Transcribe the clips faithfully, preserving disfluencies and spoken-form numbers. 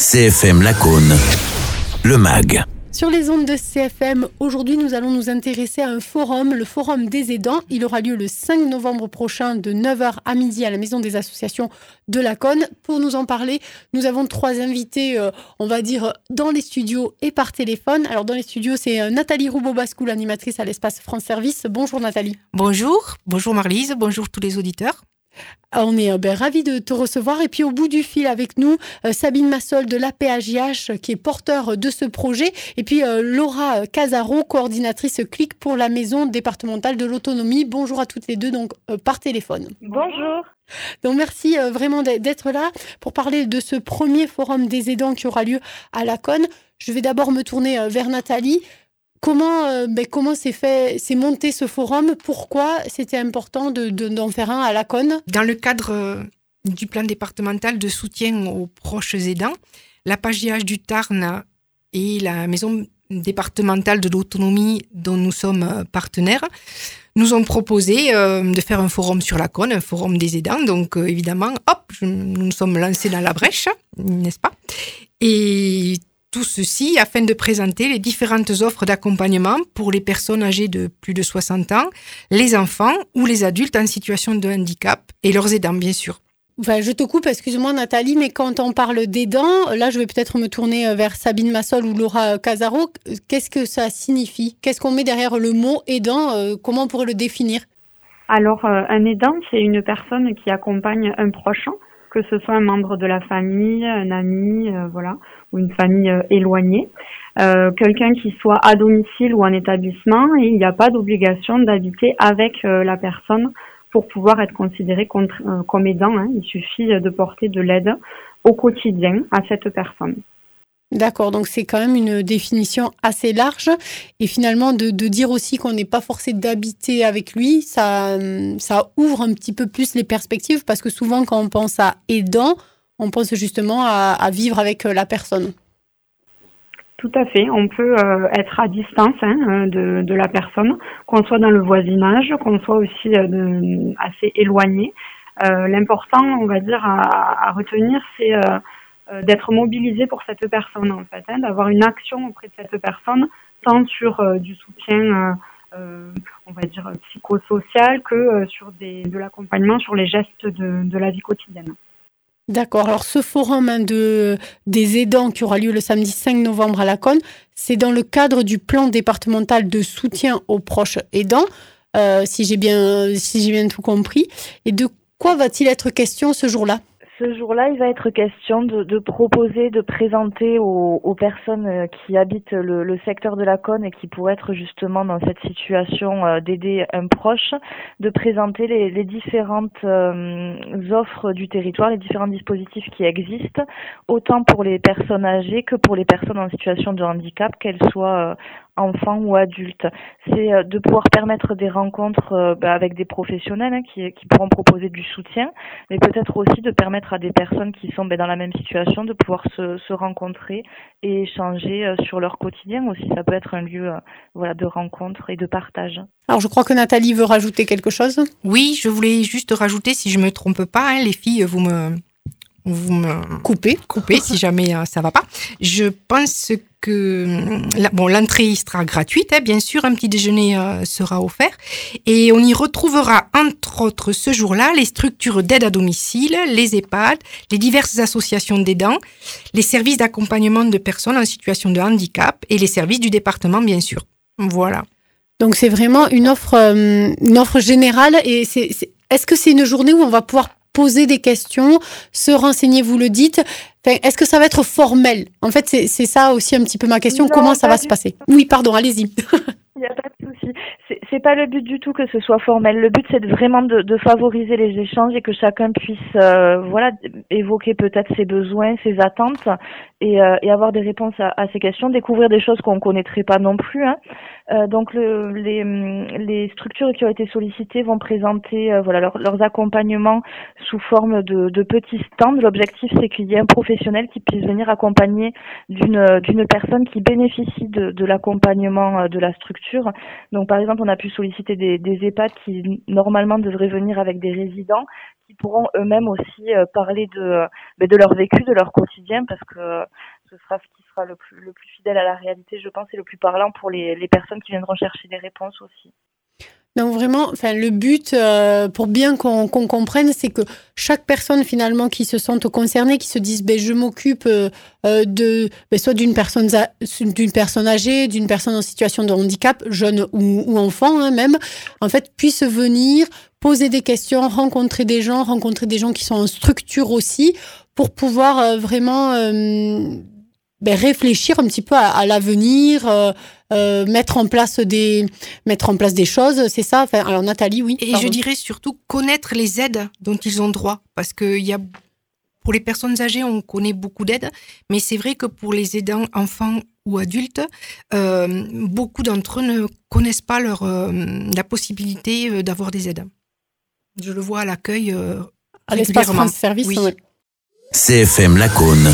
C F M Lacaune, le M A G. Sur les ondes de C F M, aujourd'hui nous allons nous intéresser à un forum, le Forum des aidants. Il aura lieu le cinq novembre prochain de neuf heures à midi à la Maison des associations de Lacaune. Pour nous en parler, nous avons trois invités, euh, on va dire, dans les studios et par téléphone. Alors dans les studios, c'est euh, Nathalie Roubaud-Bascou, l'animatrice à l'espace France Service. Bonjour Nathalie. Bonjour, bonjour Marlise, bonjour tous les auditeurs. On est euh, ben, ravis de te recevoir. Et puis au bout du fil avec nous, euh, Sabine Massol de l'A P A J H qui est porteur de ce projet. Et puis euh, Laura Casaro, coordinatrice C L I C pour la Maison départementale de l'autonomie. Bonjour à toutes les deux, donc euh, par téléphone. Bonjour. Donc merci euh, vraiment d'être là pour parler de ce premier forum des aidants qui aura lieu à Lacaune. Je vais d'abord me tourner euh, vers Nathalie. Comment, euh, ben, comment s'est fait, s'est monté ce forum? Pourquoi c'était important de, de, d'en faire un à Lacaune? Dans le cadre euh, du plan départemental de soutien aux proches aidants, l'A P A J H du Tarn et la Maison départementale de l'autonomie dont nous sommes partenaires nous ont proposé euh, de faire un forum sur Lacaune, un forum des aidants. Donc euh, évidemment, hop, je, nous nous sommes lancés dans la brèche, n'est-ce pas? Et tout ceci afin de présenter les différentes offres d'accompagnement pour les personnes âgées de plus de soixante ans, les enfants ou les adultes en situation de handicap et leurs aidants, bien sûr. Enfin, je te coupe, excuse-moi Nathalie, mais quand on parle d'aidants, là je vais peut-être me tourner vers Sabine Massol ou Laura Casaro. Qu'est-ce que ça signifie? Qu'est-ce qu'on met derrière le mot aidant? Comment on pourrait le définir? Alors, euh, un aidant, c'est une personne qui accompagne un proche, que ce soit un membre de la famille, un ami, euh, voilà, ou une famille euh, éloignée, euh, quelqu'un qui soit à domicile ou en établissement, et il n'y a pas d'obligation d'habiter avec euh, la personne pour pouvoir être considéré contre, euh, comme aidant. Hein. Il suffit de porter de l'aide au quotidien à cette personne. D'accord, donc c'est quand même une définition assez large. Et finalement, de, de dire aussi qu'on n'est pas forcé d'habiter avec lui, ça, ça ouvre un petit peu plus les perspectives, parce que souvent, quand on pense à aidant, on pense justement à, à vivre avec la personne. Tout à fait, on peut euh, être à distance hein, de, de la personne, qu'on soit dans le voisinage, qu'on soit aussi euh, de, assez éloigné. Euh, l'important, on va dire, à, à retenir, c'est... Euh, d'être mobilisé pour cette personne en fait, hein, d'avoir une action auprès de cette personne, tant sur euh, du soutien, euh, euh, on va dire psychosocial, que euh, sur des, de l'accompagnement sur les gestes de, de la vie quotidienne. D'accord. Alors ce forum hein, de, des aidants qui aura lieu le samedi cinq novembre à Lacaune, c'est dans le cadre du plan départemental de soutien aux proches aidants, euh, si j'ai bien, si j'ai bien tout compris. Et de quoi va-t-il être question ce jour-là ? Ce jour-là, il va être question de, de proposer, de présenter aux, aux personnes qui habitent le, le secteur de Lacaune et qui pourraient être justement dans cette situation euh, d'aider un proche, de présenter les, les différentes euh, offres du territoire, les différents dispositifs qui existent, autant pour les personnes âgées que pour les personnes en situation de handicap, qu'elles soient euh, enfants ou adultes. C'est euh, de pouvoir permettre des rencontres euh, bah, avec des professionnels hein, qui, qui pourront proposer du soutien, mais peut-être aussi de permettre à des personnes qui sont bah, dans la même situation de pouvoir se, se rencontrer et échanger euh, sur leur quotidien aussi. Ça peut être un lieu euh, voilà, de rencontre et de partage. Alors je crois que Nathalie veut rajouter quelque chose. Oui, je voulais juste rajouter, si je ne me trompe pas, hein, les filles, vous me... Vous me coupez, coupez si jamais euh, ça va pas. Je pense que la, bon, l'entrée sera gratuite, hein, bien sûr, un petit déjeuner euh, sera offert et on y retrouvera entre autres ce jour-là les structures d'aide à domicile, les EHPAD, les diverses associations d'aidants, les services d'accompagnement de personnes en situation de handicap et les services du département, bien sûr. Voilà. Donc c'est vraiment une offre, euh, une offre générale et c'est, c'est, est-ce que c'est une journée où on va pouvoir poser des questions, se renseigner, vous le dites. Enfin, est-ce que ça va être formel? En fait, c'est, c'est ça aussi un petit peu ma question. Non, comment ça va se passer? Oui, pardon, allez-y. Il n'y a pas de souci. C'est, c'est pas le but du tout que ce soit formel. Le but, c'est de vraiment de, de favoriser les échanges et que chacun puisse, euh, voilà, évoquer peut-être ses besoins, ses attentes et, euh, et avoir des réponses à, à ces questions, découvrir des choses qu'on connaîtrait pas non plus. Hein. Euh, donc, le, les, les structures qui ont été sollicitées vont présenter, euh, voilà, leur, leurs accompagnements sous forme de, de petits stands. L'objectif, c'est qu'il y ait un professionnel qui puisse venir accompagner d'une, d'une personne qui bénéficie de, de l'accompagnement de la structure. Donc, par exemple, on a pu solliciter des, des EHPAD qui, normalement, devraient venir avec des résidents qui pourront eux-mêmes aussi euh, parler de, ben, de leur vécu, de leur quotidien, parce que ce sera ce qui sera le plus, le plus fidèle à la réalité, je pense, et le plus parlant pour les, les personnes qui viendront chercher des réponses aussi. Donc vraiment, enfin, le but, euh, pour bien qu'on, qu'on comprenne, c'est que chaque personne finalement qui se sente concernée, qui se dise ben, je m'occupe euh, de ben, soit d'une personne, d'une personne âgée, d'une personne en situation de handicap, jeune ou, ou enfant hein, même, en fait, puisse venir poser des questions, rencontrer des gens, rencontrer des gens qui sont en structure aussi, pour pouvoir euh, vraiment euh, ben, réfléchir un petit peu à, à l'avenir, euh, euh, mettre en place des mettre en place des choses, c'est ça. Enfin, alors Nathalie, oui. Et pardon. je dirais surtout connaître les aides dont ils ont droit, parce que il y a pour les personnes âgées, on connaît beaucoup d'aides, mais c'est vrai que pour les aidants enfants ou adultes, euh, beaucoup d'entre eux ne connaissent pas leur euh, la possibilité d'avoir des aides. Je le vois à l'accueil euh, à l'espace France Service. Oui. Ouais. C F M Lacaune.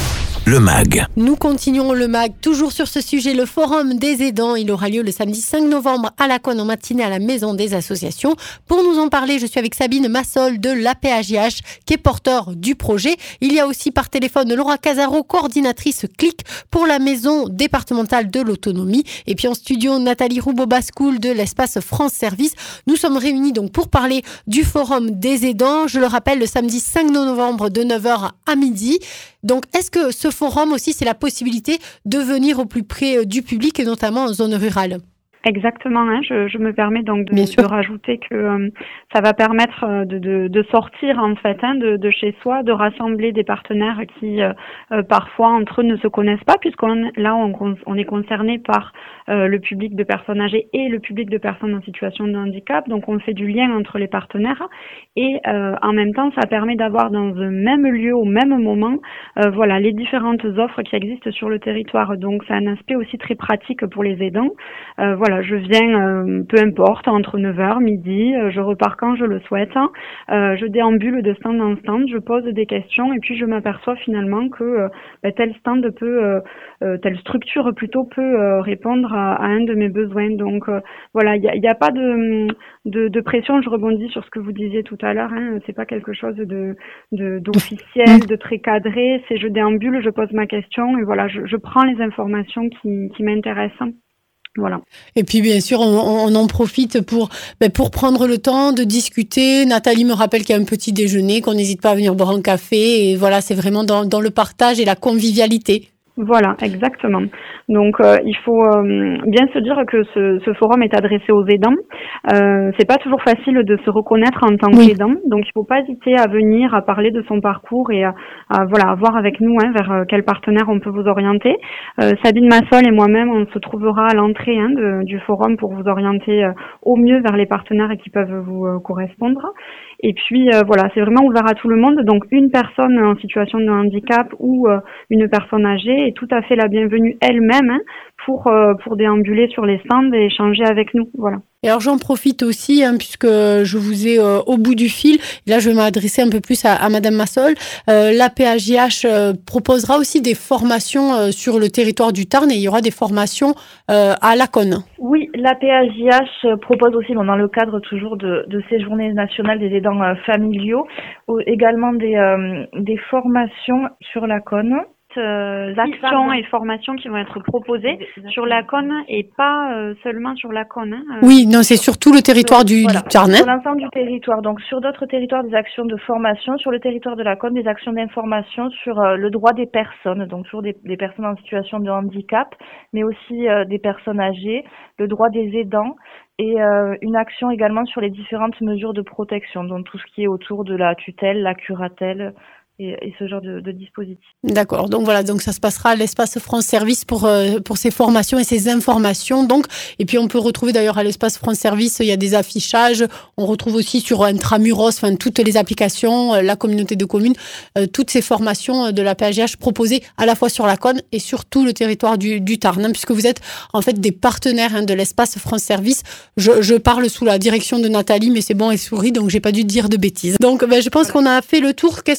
Le M A G. Nous continuons le M A G, toujours sur ce sujet, le Forum des aidants. Il aura lieu le samedi cinq novembre à Lacaune en matinée à la Maison des Associations. Pour nous en parler, je suis avec Sabine Massol de l'A P A J H, qui est porteur du projet. Il y a aussi par téléphone Laura Casaro, coordinatrice C L I C pour la Maison départementale de l'autonomie. Et puis en studio, Nathalie Roubaud-Bascoul de l'Espace France Service. Nous sommes réunis donc pour parler du Forum des aidants. Je le rappelle, le samedi cinq novembre de neuf heures à midi. Donc, est-ce que ce forum aussi, c'est la possibilité de venir au plus près du public et notamment en zone rurale ? Exactement, hein, je, je me permets donc de, de rajouter que euh, ça va permettre euh, de, de, de sortir en fait hein, de, de chez soi, de rassembler des partenaires qui euh, euh, parfois entre eux ne se connaissent pas, puisqu'on là on, on est concerné par euh, le public de personnes âgées et le public de personnes en situation de handicap, donc on fait du lien entre les partenaires et euh, en même temps ça permet d'avoir dans un même lieu au même moment euh, voilà les différentes offres qui existent sur le territoire, donc c'est un aspect aussi très pratique pour les aidants. Euh, voilà Voilà, je viens, euh, peu importe, entre neuf heures, midi, euh, je repars quand je le souhaite, euh, je déambule de stand en stand, je pose des questions et puis je m'aperçois finalement que euh, bah, tel stand peut, euh, euh, telle structure plutôt peut euh, répondre à, à un de mes besoins. Donc euh, voilà, il n'y a, y a pas de, de, de pression, je rebondis sur ce que vous disiez tout à l'heure, hein, c'est pas quelque chose de, de d'officiel, de très cadré, c'est je déambule, je pose ma question et voilà, je, je prends les informations qui, qui m'intéressent. Voilà. Et puis bien sûr, on, on en profite pour ben, pour prendre le temps de discuter. Nathalie me rappelle qu'il y a un petit déjeuner, qu'on n'hésite pas à venir boire un café. Et voilà, c'est vraiment dans, dans le partage et la convivialité. Voilà, exactement. Donc, euh, il faut euh, bien se dire que ce, ce forum est adressé aux aidants. Euh, c'est pas toujours facile de se reconnaître en tant oui. qu'aidant, donc il faut pas hésiter à venir, à parler de son parcours et à, à voilà, à voir avec nous hein, vers quel partenaire on peut vous orienter. Euh, Sabine Massol et moi-même, on se trouvera à l'entrée hein, de, du forum pour vous orienter euh, au mieux vers les partenaires qui peuvent vous euh, correspondre. Et puis euh, voilà, c'est vraiment ouvert à tout le monde. Donc une personne en situation de handicap ou euh, une personne âgée est tout à fait la bienvenue elle-même hein, pour euh, pour déambuler sur les stands et échanger avec nous. Voilà. Et alors j'en profite aussi, hein, puisque je vous ai euh, au bout du fil. Là, je vais m'adresser un peu plus à, à Madame Massol. Euh, L'A P A J H euh, proposera aussi des formations euh, sur le territoire du Tarn et il y aura des formations euh, à Lacaune. Oui, l'A P A J H propose aussi, bon, dans le cadre toujours de, de ces journées nationales des aidants euh, familiaux, ou, également des, euh, des formations sur Lacaune. Euh, actions et formations qui vont être proposées sur Lacaune et pas euh, seulement sur Lacaune. Hein, euh, oui, non, c'est sur tout le territoire du, voilà, du Tarn. Sur l'ensemble du territoire. Donc, sur d'autres territoires, des actions de formation. Sur le territoire de Lacaune, des actions d'information sur euh, le droit des personnes. Donc, sur des, des personnes en situation de handicap, mais aussi euh, des personnes âgées, le droit des aidants et euh, une action également sur les différentes mesures de protection. Donc, tout ce qui est autour de la tutelle, la curatelle, Et, et ce genre de, de dispositif. D'accord. Donc voilà, donc ça se passera à l'espace France Service pour euh, pour ces formations et ces informations. Donc et puis on peut retrouver d'ailleurs à l'espace France Service, il y a des affichages. On retrouve aussi sur Intramuros, enfin toutes les applications, euh, la communauté de communes, euh, toutes ces formations de l'A P A J H proposées à la fois sur Lacaune et sur tout le territoire du, du Tarn, hein, puisque vous êtes en fait des partenaires hein, de l'espace France Service. Je, je parle sous la direction de Nathalie, mais c'est bon, elle sourit, donc j'ai pas dû dire de bêtises. Donc ben, je pense qu'on a fait le tour. Qu'est-ce qu'on peut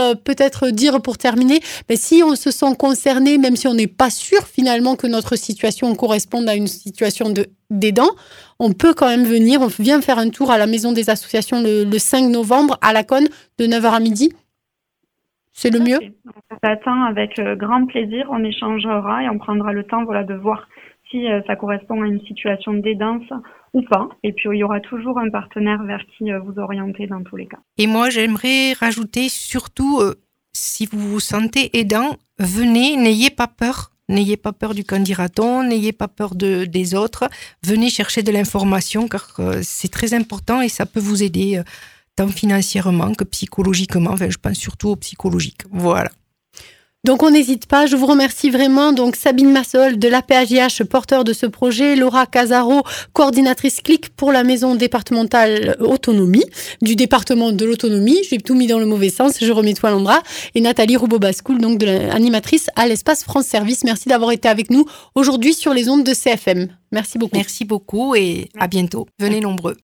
euh, peut-être dire pour terminer, ben, si on se sent concerné, même si on n'est pas sûr finalement que notre situation corresponde à une situation de, d'aidant, on peut quand même venir, on vient faire un tour à la maison des associations le, le cinq novembre à Laconne de neuf heures à midi. C'est le mieux. On t'attend avec grand plaisir, on échangera et on prendra le temps voilà, de voir si euh, ça correspond à une situation d'aidance ou pas. Et puis, il y aura toujours un partenaire vers qui euh, vous orienter dans tous les cas. Et moi, j'aimerais rajouter surtout, euh, si vous vous sentez aidant, venez, n'ayez pas peur. N'ayez pas peur du candidaton, n'ayez pas peur de, des autres. Venez chercher de l'information car euh, c'est très important et ça peut vous aider euh, tant financièrement que psychologiquement. Enfin, je pense surtout au psychologique. Voilà. Donc on n'hésite pas, je vous remercie vraiment. Donc Sabine Massol de l'A P A J H, porteur de ce projet, Laura Casaro, coordinatrice C L I C pour la maison départementale autonomie, du département de l'autonomie, j'ai tout mis dans le mauvais sens, je remets tout à l'endroit, et Nathalie Roubaud-Bascoul, donc de l'animatrice à l'espace France Service. Merci d'avoir été avec nous aujourd'hui sur les ondes de C F M. Merci beaucoup. Merci beaucoup et à bientôt. Venez nombreux.